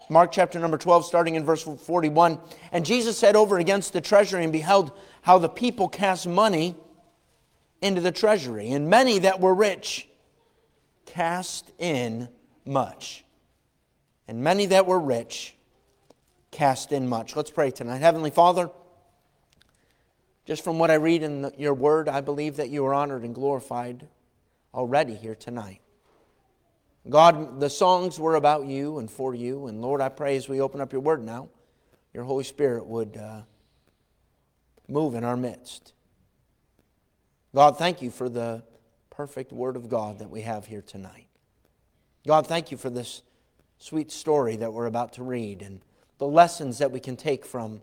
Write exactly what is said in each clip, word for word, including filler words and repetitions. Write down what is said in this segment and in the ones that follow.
Mark chapter number twelve, starting in verse forty-one. And Jesus said over against the treasury, and beheld how the people cast money into the treasury. And many that were rich cast in much. And many that were rich cast in much. Let's pray tonight. Heavenly Father, just from what I read in the, your word, I believe that you are honored and glorified already here tonight. God, the songs were about you and for you. And Lord, I pray as we open up your word now, your Holy Spirit would uh, move in our midst. God, thank you for the perfect word of God that we have here tonight. God, thank you for this sweet story that we're about to read and the lessons that we can take from,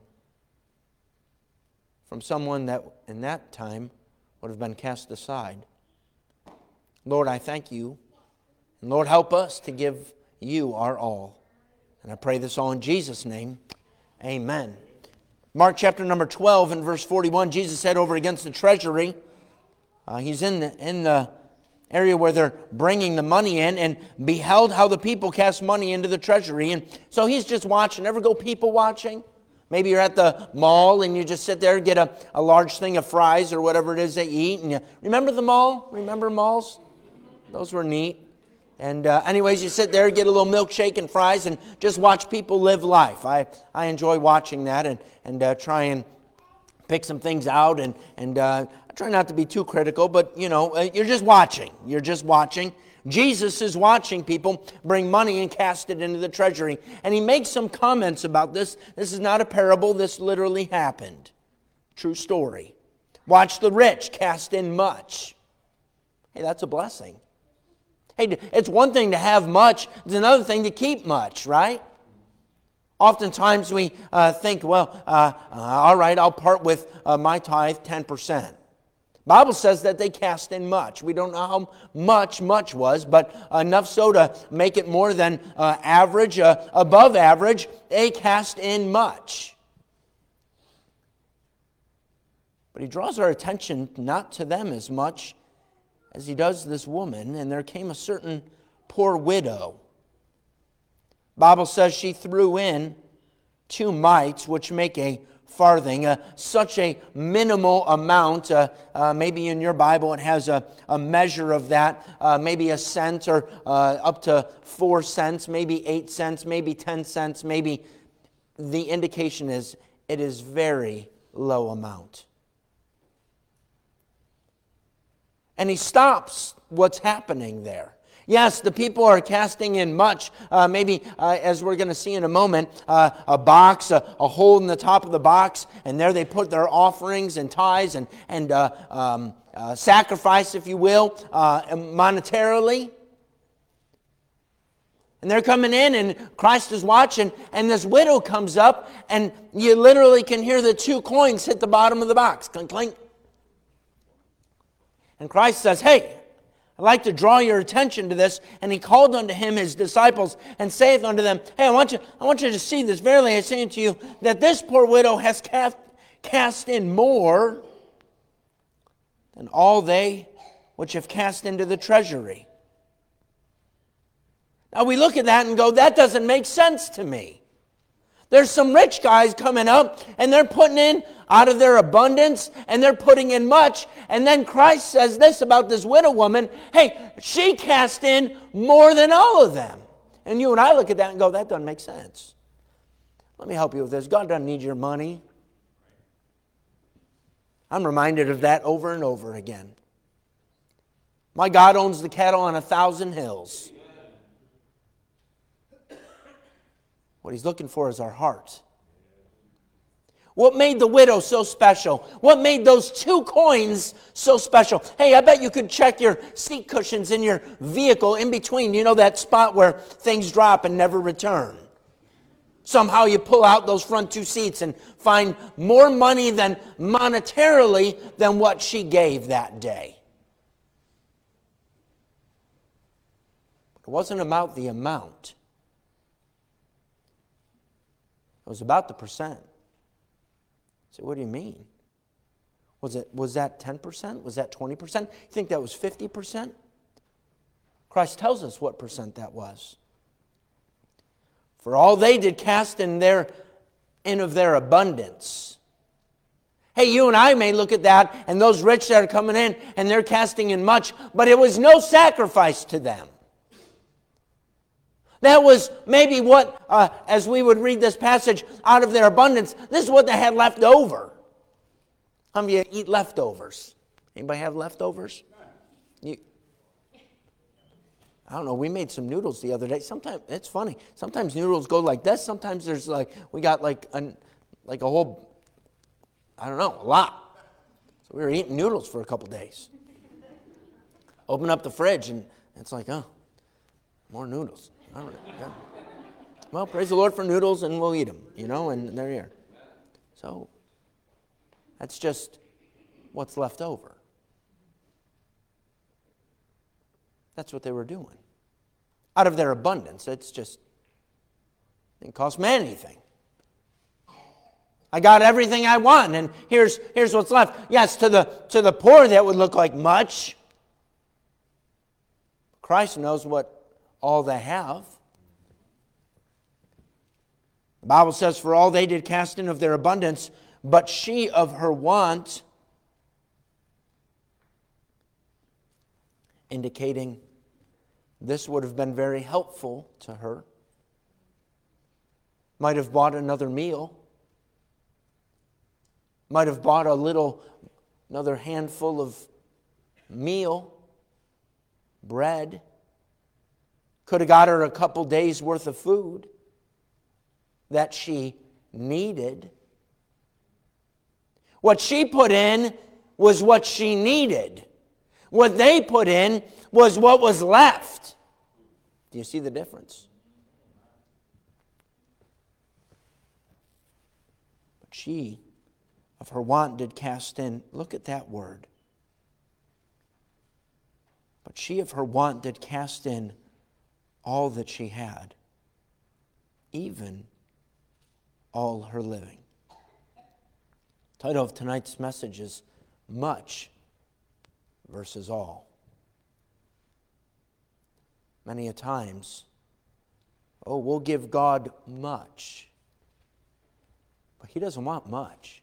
from someone that in that time would have been cast aside. Lord, I thank you. And Lord, help us to give you our all. And I pray this all in Jesus' name. Amen. Mark chapter number twelve and verse forty-one, Jesus said over against the treasury, uh, he's in the, in the area where they're bringing the money in, and beheld how the people cast money into the treasury. And so he's just watching. Ever go people watching? Maybe you're at the mall and you just sit there and get a, a large thing of fries or whatever it is they eat. And you, remember the mall? Remember malls? Those were neat. And uh, anyways, you sit there, get a little milkshake and fries, and just watch people live life. I, I enjoy watching that and, and uh, try and pick some things out. And, and uh, I try not to be too critical, but, you know, uh, you're just watching. You're just watching. Jesus is watching people bring money and cast it into the treasury. And he makes some comments about this. This is not a parable. This literally happened. True story. Watch the rich cast in much. Hey, that's a blessing. Hey, it's one thing to have much. It's another thing to keep much, right? Oftentimes we uh, think, well, uh, uh, all right, I'll part with uh, my tithe ten percent. Bible says that they cast in much. We don't know how much much was, but enough so to make it more than uh, average, uh, above average. They cast in much. But he draws our attention not to them as much as he does this woman. And there came a certain poor widow. Bible says she threw in two mites, which make a farthing, uh, such a minimal amount. Uh, uh, maybe in your Bible it has a, a measure of that, uh, maybe a cent or uh, up to four cents, maybe eight cents, maybe ten cents, maybe. The indication is it is very low amount. And he stops what's happening there. Yes, the people are casting in much, uh, maybe uh, as we're going to see in a moment, uh, a box, a, a hole in the top of the box, and there they put their offerings and tithes and, and uh, um, uh, sacrifice, if you will, uh, monetarily. And they're coming in, and Christ is watching, and this widow comes up, and you literally can hear the two coins hit the bottom of the box. Clink, clink. And Christ says, hey, I'd like to draw your attention to this. And he called unto him his disciples and saith unto them, hey, I want you, I want you to see this. Verily I say unto you, that this poor widow has cast, cast in more than all they which have cast into the treasury. Now we look at that and go, that doesn't make sense to me. There's some rich guys coming up, and they're putting in out of their abundance, and they're putting in much. And then Christ says this about this widow woman, hey, she cast in more than all of them. And you and I look at that and go, that doesn't make sense. Let me help you with this. God doesn't need your money. I'm reminded of that over and over again. My God owns the cattle on a thousand hills. What he's looking for is our heart. What made the widow so special? What made those two coins so special? Hey, I bet you could check your seat cushions in your vehicle in between. You know that spot where things drop and never return. Somehow you pull out those front two seats and find more money than monetarily than what she gave that day. It wasn't about the amount. It was about the percent. So what do you mean? Was it was that ten percent? Was that twenty percent? You think that was fifty percent? Christ tells us what percent that was. For all they did cast in their in of their abundance. Hey, you and I may look at that, and those rich that are coming in, and they're casting in much, but it was no sacrifice to them. That was maybe what, uh, as we would read this passage, out of their abundance, this is what they had left over. How many of you eat leftovers? Anybody have leftovers? You, I don't know, we made some noodles the other day. Sometimes, it's funny, sometimes noodles go like this. Sometimes there's like, we got like, an, like a whole, I don't know, a lot. So we were eating noodles for a couple days. Open up the fridge and it's like, oh, more noodles. I don't know. Yeah. Well, praise the Lord for noodles and we'll eat them, you know, and they're here. So that's just what's left over. That's what they were doing. Out of their abundance, it's just, it didn't cost me anything. I got everything I want, and here's, here's what's left. Yes, to the, to the poor that would look like much. Christ knows what all they have. The Bible says, for all they did cast in of their abundance, but she of her want, indicating this would have been very helpful to her. Might have bought another meal. Might have bought a little, another handful of meal, bread. Could have got her a couple days worth of food that she needed. What she put in was what she needed. What they put in was what was left. Do you see the difference? But she, of her want, did cast in. Look at that word. But she of her want did cast in all that she had, even all her living. The title of tonight's message is Much versus All. Many a times, oh, we'll give God much, but He doesn't want much.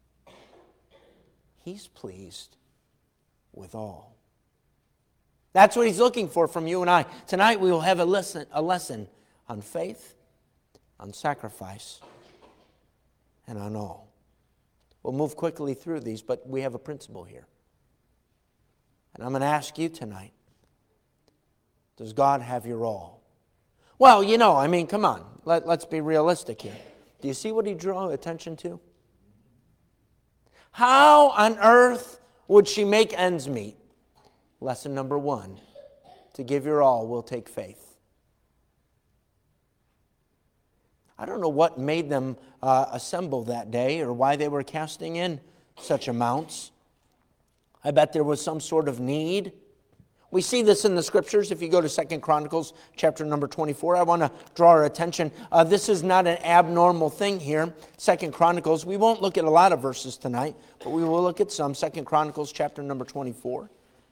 He's pleased with all. That's what He's looking for from you and I. Tonight we will have a lesson, a lesson on faith, on sacrifice, and on all. We'll move quickly through these, but we have a principle here. And I'm going to ask you tonight, does God have your all? Well, you know, I mean, come on. Let, let's be realistic here. Do you see what He drew attention to? How on earth would she make ends meet? Lesson number one, to give your all will take faith. I don't know what made them uh, assemble that day or why they were casting in such amounts. I bet there was some sort of need. We see this in the Scriptures. If you go to Second Chronicles chapter number twenty-four, I want to draw our attention. Uh, this is not an abnormal thing here. Second Chronicles, we won't look at a lot of verses tonight, but we will look at some. Second Chronicles chapter number twenty-four.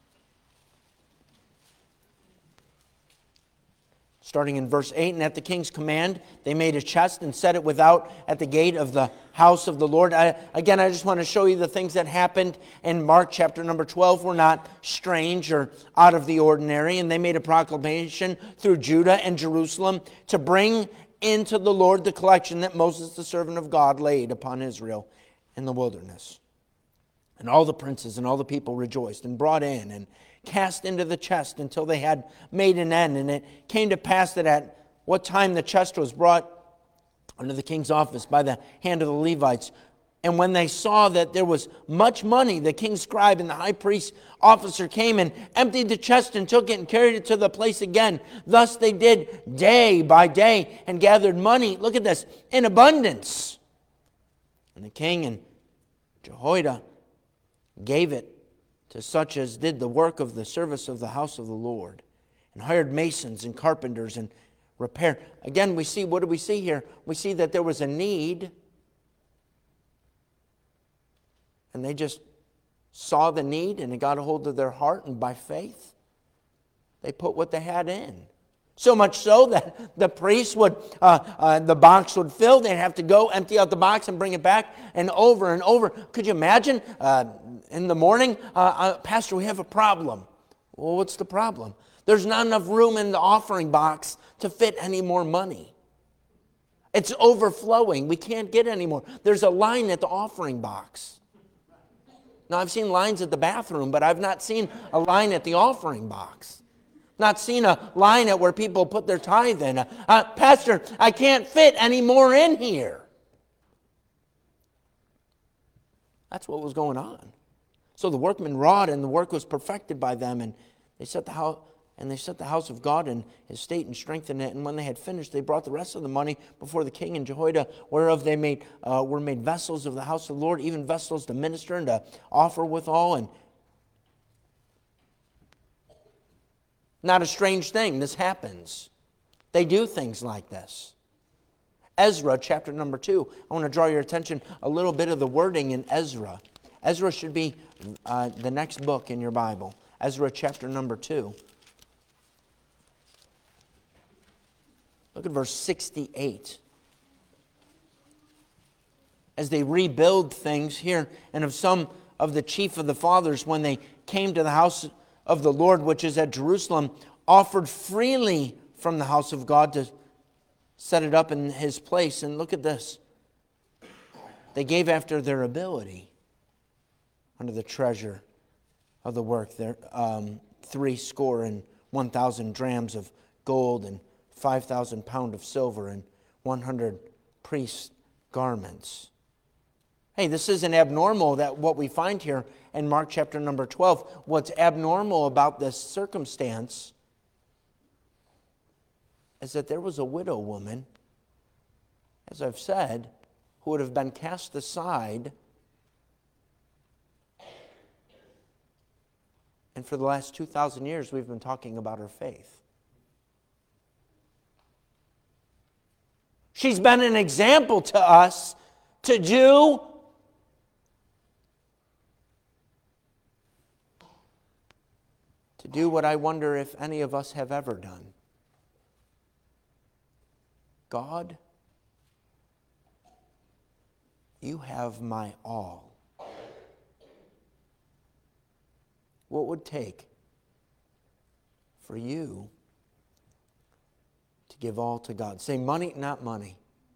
Starting in verse eight, and at the king's command, they made a chest and set it without at the gate of the house of the Lord. I, again, I just want to show you the things that happened in Mark chapter number twelve were not strange or out of the ordinary. And they made a proclamation through Judah and Jerusalem to bring into the Lord the collection that Moses, the servant of God, laid upon Israel in the wilderness. And all the princes and all the people rejoiced and brought in and cast into the chest until they had made an end. And it came to pass that at what time the chest was brought under the king's office by the hand of the Levites, and when they saw that there was much money, the king's scribe and the high priest officer came and emptied the chest and took it and carried it to the place again. Thus they did day by day and gathered money, look at this, in abundance. And the king and Jehoiada gave it to such as did the work of the service of the house of the Lord, and hired masons and carpenters and repair. Again, we see, what do we see here? We see that there was a need, and they just saw the need, and it got a hold of their heart, and by faith, they put what they had in So much so that the priest would, uh, uh, the box would fill. They'd have to go empty out the box and bring it back, and over and over. Could you imagine uh, in the morning, uh, uh, Pastor, we have a problem. Well, what's the problem? There's not enough room in the offering box to fit any more money. It's overflowing. We can't get any more. There's a line at the offering box. Now, I've seen lines at the bathroom, but I've not seen a line at the offering box. Not seen a line at where people put their tithe in. Uh, Pastor, I can't fit any more in here. That's what was going on. So the workmen wrought, and the work was perfected by them, and they set the house, and they set the house of God in his state and strengthened it. And when they had finished, they brought the rest of the money before the king and Jehoiada, whereof they made uh, were made vessels of the house of the Lord, even vessels to minister and to offer withal. And not a strange thing. This happens. They do things like this. Ezra, chapter number two. I want to draw your attention a little bit of the wording in Ezra. Ezra should be uh, the next book in your Bible. Ezra, chapter number two. Look at verse sixty-eight. As they rebuild things here, and of some of the chief of the fathers, when they came to the house of the Lord, which is at Jerusalem, offered freely from the house of God to set it up in his place. And look at this. They gave after their ability under the treasure of the work. There, um, three score and one thousand drams of gold, and five thousand pound of silver, and one hundred priest garments. Hey, this isn't abnormal, that what we find here in Mark chapter number twelve. What's abnormal about this circumstance is that there was a widow woman, as I've said, who would have been cast aside. And for the last two thousand years, we've been talking about her faith. She's been an example to us to do to do what I wonder if any of us have ever done. God, you have my all. What would it take for you to give all to God? Say money, not money.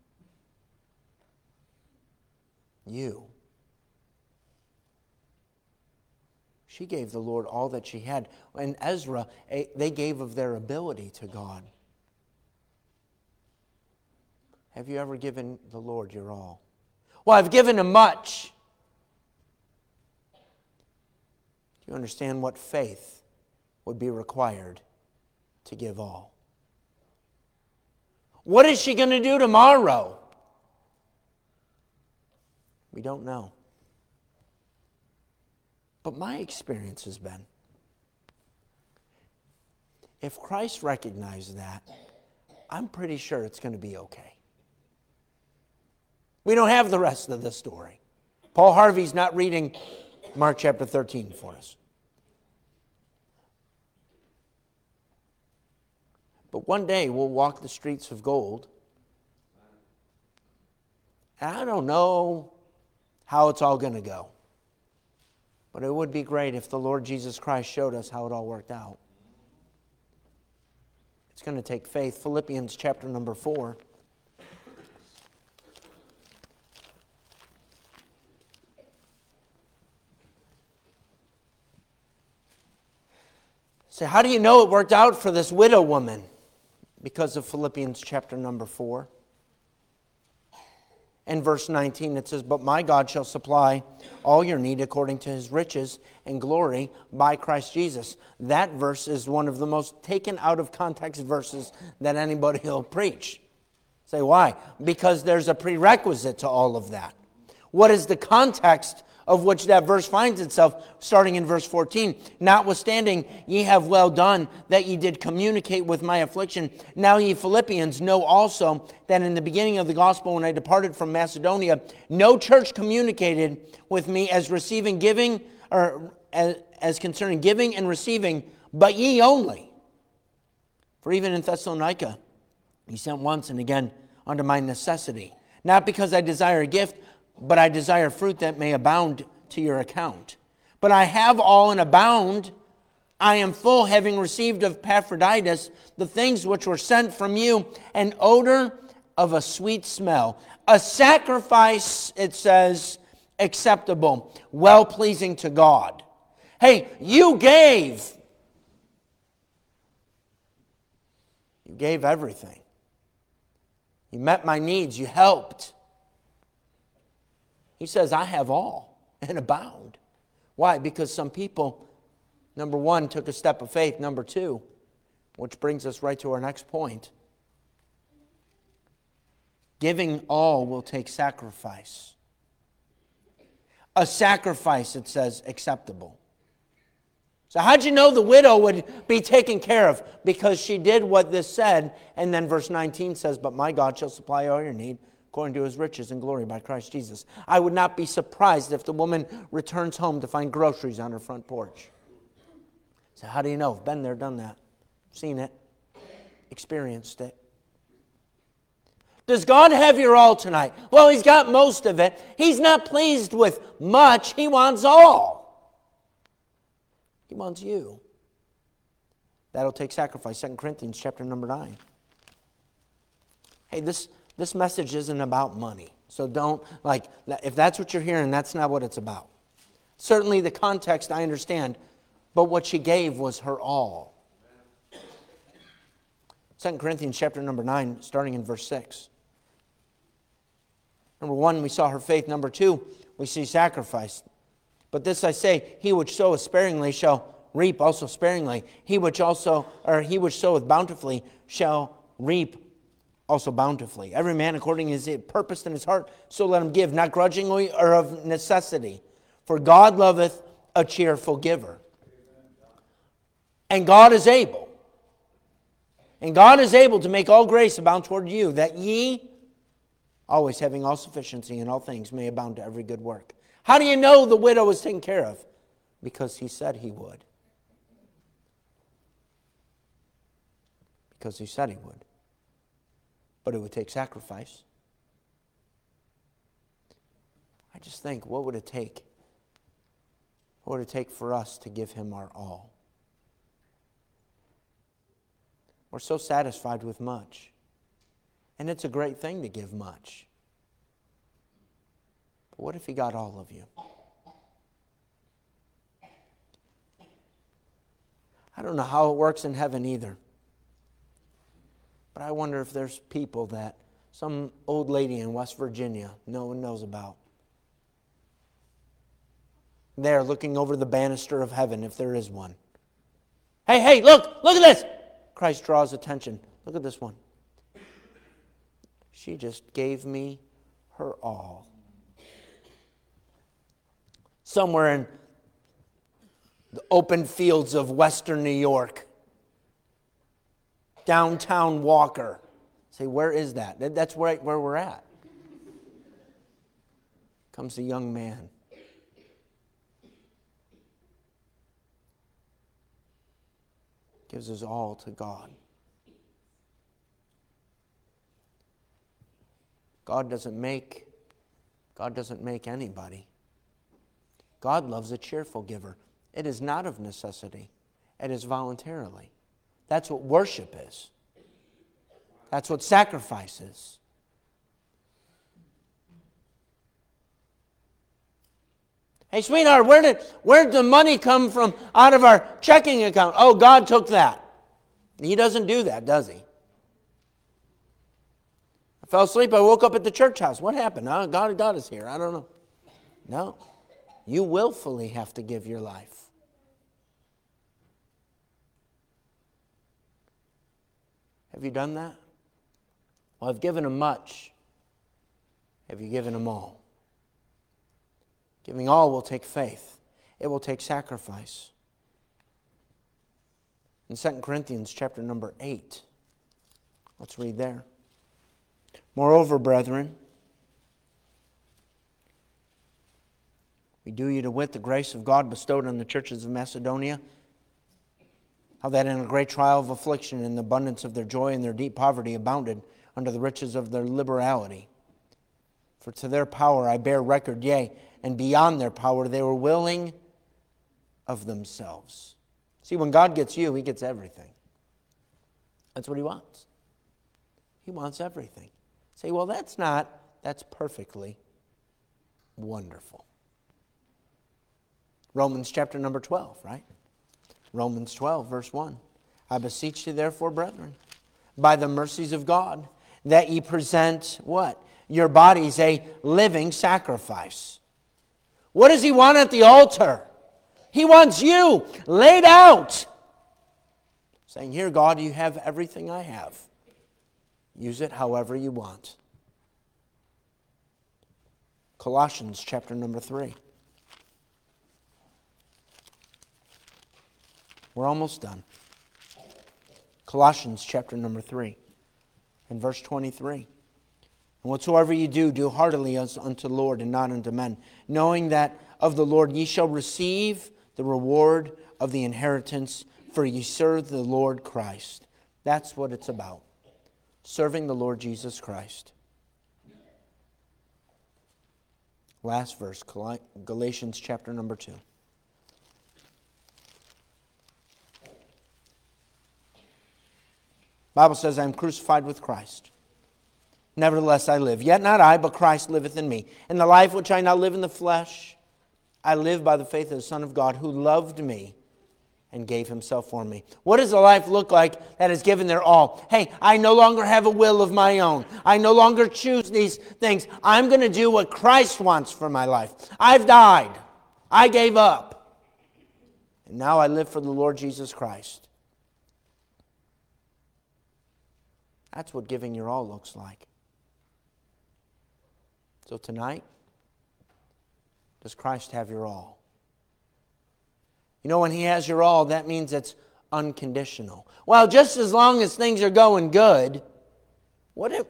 You. She gave the Lord all that she had. And Ezra, they gave of their ability to God. Have you ever given the Lord your all? Well, I've given him much. Do you understand what faith would be required to give all? What is she going to do tomorrow? We don't know. But my experience has been, if Christ recognized that, I'm pretty sure it's going to be okay. We don't have the rest of the story. Paul Harvey's not reading Mark chapter thirteen for us. But one day we'll walk the streets of gold. And I don't know how it's all going to go. But it would be great if the Lord Jesus Christ showed us how it all worked out. It's going to take faith. Philippians chapter number four. So how do you know it worked out for this widow woman? Because of Philippians chapter number four. In verse nineteen it says, "But my God shall supply all your need according to his riches and glory by Christ Jesus." That verse is one of the most taken out of context verses that anybody will preach. Say, why? Because there's a prerequisite to all of that. What is the context of which that verse finds itself, starting in verse fourteen? "Notwithstanding, ye have well done, that ye did communicate with my affliction. Now ye Philippians know also that in the beginning of the gospel, when I departed from Macedonia, no church communicated with me as receiving, giving, or as, as concerning giving and receiving, but ye only. For even in Thessalonica, he sent once and again unto my necessity. Not because I desire a gift, but I desire fruit that may abound to your account. But I have all and abound. I am full, having received of Epaphroditus the things which were sent from you, an odor of a sweet smell, a sacrifice, it says, acceptable, well-pleasing to God. Hey, you gave. You gave everything. You met my needs. You helped. He says, I have all and abound. Why? Because some people, number one, took a step of faith. Number two, which brings us right to our next point. Giving all will take sacrifice. A sacrifice, it says, acceptable. So how'd you know the widow would be taken care of? Because she did what this said. And then verse nineteen says, but my God shall supply all your need according to his riches and glory by Christ Jesus. I would not be surprised if the woman returns home to find groceries on her front porch. So how do you know? Been there, done that. Seen it. Experienced it. Does God have your all tonight? Well, he's got most of it. He's not pleased with much. He wants all. He wants you. That'll take sacrifice. Second Corinthians chapter number nine. Hey, this, this message isn't about money. So don't, like, if that's what you're hearing, that's not what it's about. Certainly the context I understand, but what she gave was her all. Second Corinthians chapter number nine, starting in verse six. Number one, we saw her faith. Number two, we see sacrifice. But this I say, he which soweth sparingly shall reap also sparingly. He which also, or he which soweth bountifully shall reap also bountifully. Every man according to his purpose in his heart, so let him give, not grudgingly or of necessity. For God loveth a cheerful giver. And God is able. And God is able to make all grace abound toward you, that ye, always having all sufficiency in all things, may abound to every good work. How do you know the widow was taken care of? Because he said he would. Because he said he would. But it would take sacrifice. I just think, what would it take? What would it take for us to give him our all? We're so satisfied with much. And it's a great thing to give much. But what if he got all of you? I don't know how it works in heaven either. But I wonder if there's people that some old lady in West Virginia no one knows about. They're looking over the banister of heaven, if there is one. Hey, hey, look, look at this. Christ draws attention. Look at this one. She just gave me her all. Somewhere in the open fields of western New York. Downtown Walker. Say, where is that? That's right where we're at. Comes a young man. Gives his all to God. God doesn't make, God doesn't make anybody. God loves a cheerful giver. It is not of necessity. It is voluntarily. That's what worship is. That's what sacrifice is. Hey, sweetheart, where did where did the money come from out of our checking account? Oh, God took that. He doesn't do that, does he? I fell asleep. I woke up at the church house. What happened? Oh, God, God is here. I don't know. No. You willfully have to give your life. Have you done that? Well, I've given him much. Have you given him all? Giving all will take faith. It will take sacrifice. In Second Corinthians chapter number eight, let's read there. Moreover, brethren, we do you to wit the grace of God bestowed on the churches of Macedonia. how that in a great trial of affliction, in the abundance of their joy and their deep poverty, abounded under the riches of their liberality. For to their power I bear record, yea, and beyond their power they were willing of themselves. See, when God gets you, He gets everything. That's what He wants. He wants everything. Say, well, that's not, that's perfectly wonderful. Romans chapter number twelve, right? Romans twelve, verse one. I beseech you, therefore, brethren, by the mercies of God, that ye present what? Your bodies a living sacrifice. What does He want at the altar? He wants you laid out. Saying, here, God, you have everything I have. Use it however you want. Colossians chapter number three. We're almost done. Colossians chapter number three and verse twenty-three. And whatsoever ye do, do heartily as unto the Lord and not unto men, knowing that of the Lord ye shall receive the reward of the inheritance, for ye serve the Lord Christ. That's what it's about. Serving the Lord Jesus Christ. Last verse, Galatians chapter number two. Bible says, I am crucified with Christ. Nevertheless I live. Yet not I, but Christ liveth in me. And the life which I now live in the flesh, I live by the faith of the Son of God, who loved me and gave Himself for me. What does a life look like that has given their all? Hey, I no longer have a will of my own. I no longer choose these things. I'm going to do what Christ wants for my life. I've died. I gave up. And now I live for the Lord Jesus Christ. That's what giving your all looks like. So tonight, does Christ have your all? You know, when He has your all, that means it's unconditional. Well, just as long as things are going good, what if...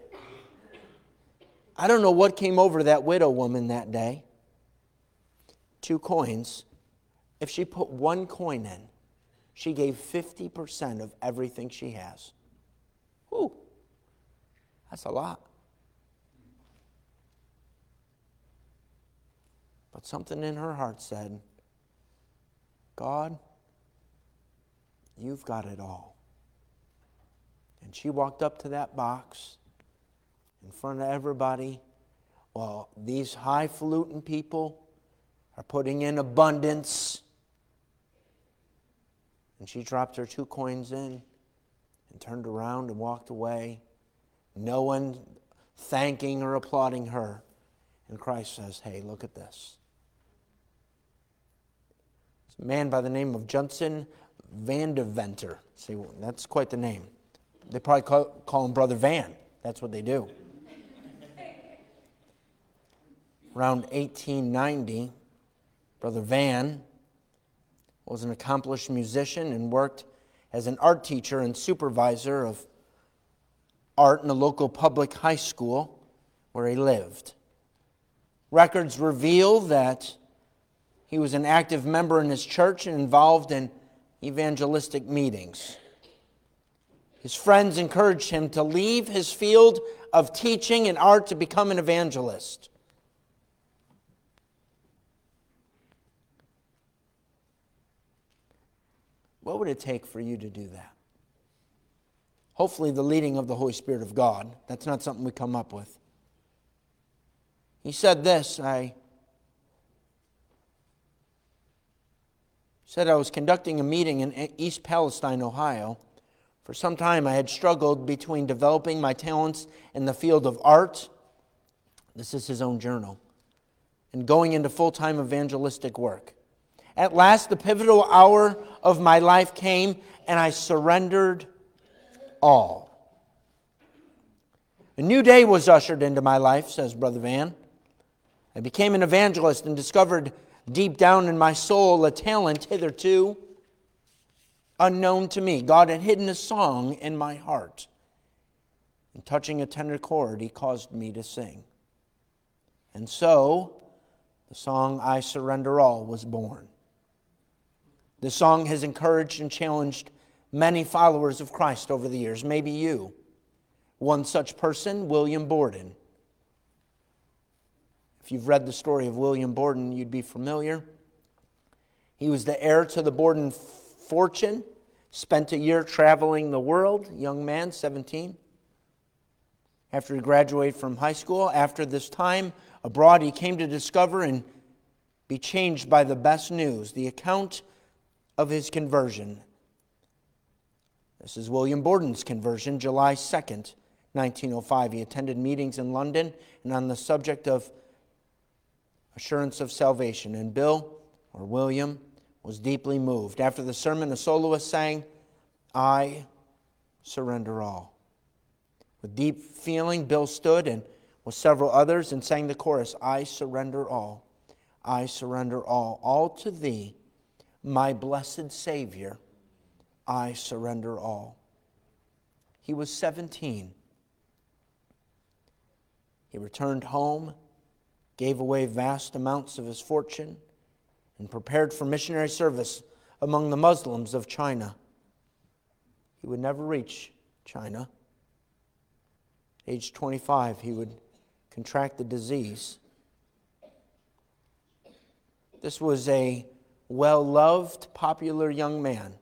I don't know what came over that widow woman that day. Two coins. If she put one coin in, she gave fifty percent of everything she has. Whew. That's a lot. But something in her heart said, God, you've got it all. And she walked up to that box in front of everybody while these highfalutin people are putting in abundance. And she dropped her two coins in and turned around and walked away. No one thanking or applauding her. And Christ says, hey, look at this. It's a man by the name of Judson Van Deventer. See, that's quite the name. They probably call, call him Brother Van. That's what they do. Around eighteen ninety, Brother Van was an accomplished musician and worked as an art teacher and supervisor of art in a local public high school where he lived. Records reveal that he was an active member in his church and involved in evangelistic meetings. His friends encouraged him to leave his field of teaching and art to become an evangelist. What would it take for you to do that? Hopefully the leading of the Holy Spirit of God. That's not something we come up with. He said this, I said I was conducting a meeting in East Palestine, Ohio. For some time I had struggled between developing my talents in the field of art, this is his own journal, and going into full-time evangelistic work. At last the pivotal hour of my life came and I surrendered all. A new day was ushered into my life, says Brother Van. I became an evangelist and discovered deep down in my soul a talent hitherto unknown to me. God had hidden a song in my heart. And touching a tender chord, He caused me to sing. And so, the song I Surrender All was born. The song has encouraged and challenged many followers of Christ over the years. Maybe you. One such person, William Borden. If you've read the story of William Borden, you'd be familiar. He was the heir to the Borden fortune, spent a year traveling the world, young man, seventeen. After he graduated from high school, after this time abroad, he came to discover and be changed by the best news, the account of his conversion. This is William Borden's conversion, July second, nineteen oh five. He attended meetings in London and on the subject of assurance of salvation. And Bill, or William, was deeply moved. After the sermon, a soloist sang, "I surrender all." With deep feeling, Bill stood and with several others and sang the chorus, "I surrender all, I surrender all, all to Thee, my blessed Savior, I surrender all." He was seventeen. He returned home, gave away vast amounts of his fortune, and prepared for missionary service among the Muslims of China. He would never reach China. At age twenty-five, he would contract the disease. This was a well-loved, popular young man.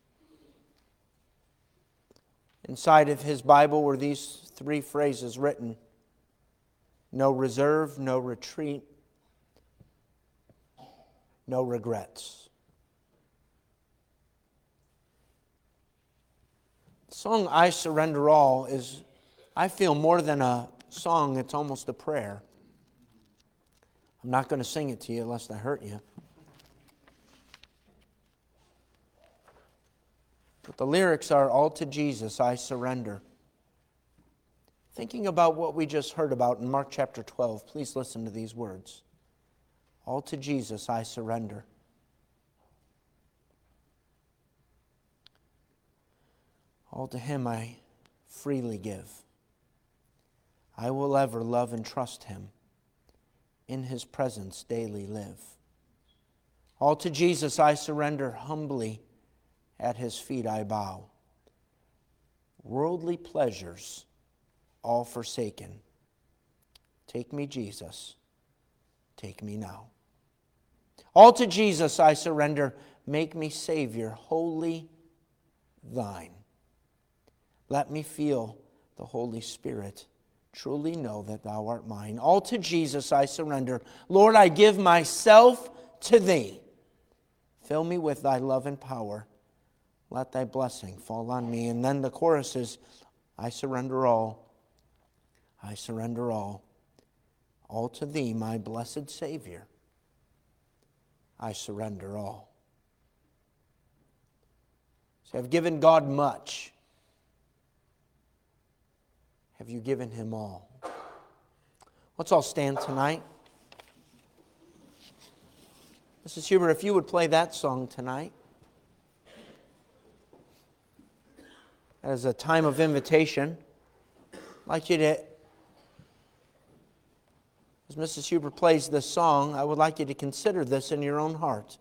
Inside of his Bible were these three phrases written: no reserve, no retreat, no regrets. The song "I Surrender All" is, I feel, more than a song, it's almost a prayer. I'm not going to sing it to you lest I hurt you. But the lyrics are, "All to Jesus I surrender." Thinking about what we just heard about in Mark chapter twelve, please listen to these words. All to Jesus I surrender. All to Him I freely give. I will ever love and trust Him. In His presence daily live. All to Jesus I surrender, humbly at His feet I bow. Worldly pleasures all forsaken. Take me, Jesus, take me now. All to Jesus I surrender, make me Savior, wholly Thine. Let me feel the Holy Spirit, truly know that Thou art mine. All to Jesus I surrender. Lord, I give myself to Thee. Fill me with Thy love and power. Let Thy blessing fall on me. And then the chorus is, I surrender all. I surrender all. All to Thee, my blessed Savior. I surrender all. So I've given God much. Have you given Him all? Let's all stand tonight. Missus Huber, if you would play that song tonight. As a time of invitation, I'd like you to, as Missus Huber plays this song, I would like you to consider this in your own heart.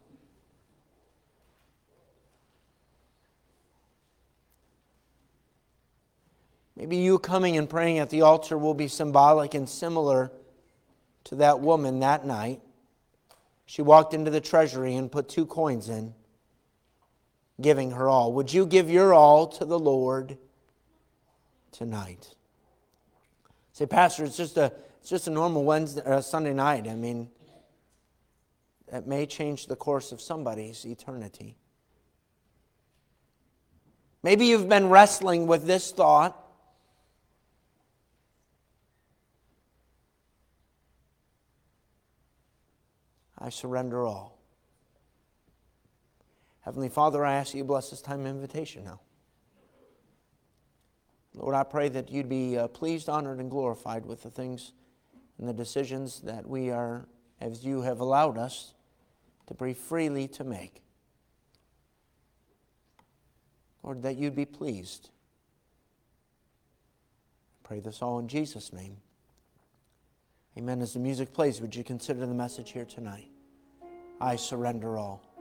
Maybe you coming and praying at the altar will be symbolic and similar to that woman that night. She walked into the treasury and put two coins in, giving her all. Would you give your all to the Lord tonight? Say, Pastor, it's just a it's just a normal Wednesday uh, Sunday night. I mean, it may change the course of somebody's eternity. Maybe you've been wrestling with this thought. I surrender all. Heavenly Father, I ask you to bless this time of invitation now. Lord, I pray that you'd be uh, pleased, honored, and glorified with the things and the decisions that we are, as you have allowed us, to be freely to make. Lord, that you'd be pleased. I pray this all in Jesus' name. Amen. As the music plays, would you consider the message here tonight? I surrender all.